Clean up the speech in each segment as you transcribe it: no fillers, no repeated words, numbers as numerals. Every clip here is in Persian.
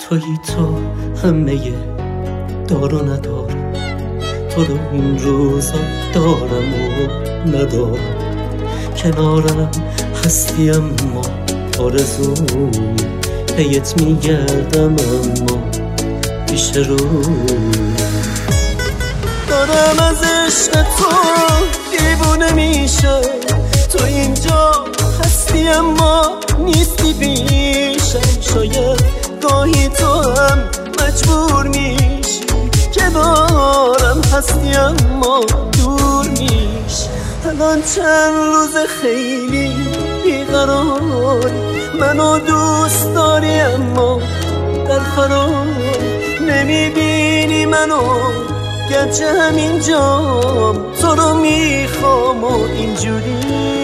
تویی تو همه دار و ندار، تو رو این روزا دارم و ندارم، کنارم هستی اما آرزومی پیت میگردم اما پیش روی دارم از عشق تو دیوونه میشم، تو اینجا هستی اما نیستی پیشم، شاید گاهی تو هم مجبور میشی کنارم هستی اما دور میشی. الان چند روز خیلی بیقراری، منو دوست داری اما در فرار نمیبینی منو گرچه همینجام، تو رو میخوام و اینجوری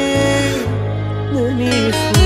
نمیخوام.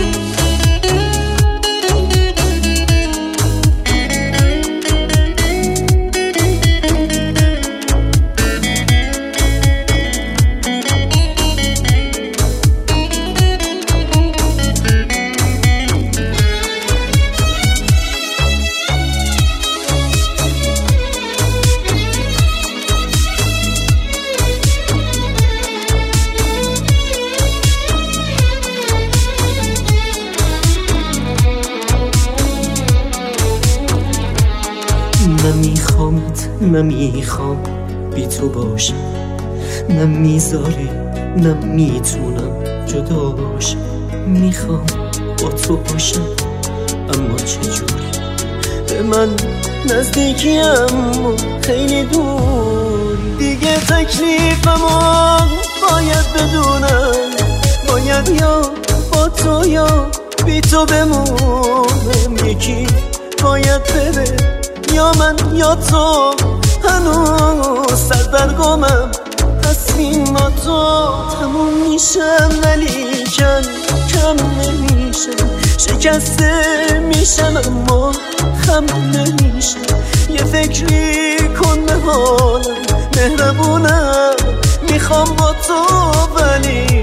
نمیخوامت نمیخوام بی تو باشم، نمیذاری نمیتونم جدا باشم، میخوام با تو باشم اما چجوری؟ به من نزدیکی اما خیلی دور، دیگه تکلیفمو باید بدونم، باید یا با تو یا بی تو بمونم، یکی باید بره یا من یا تو، هنوز سردرگمم تصمیماتو تموم میشم ولی کم نمیشم، شکسته میشم اما خم نمیشم، یه فکری کن به حالم مهربونم، میخوام با تو ولی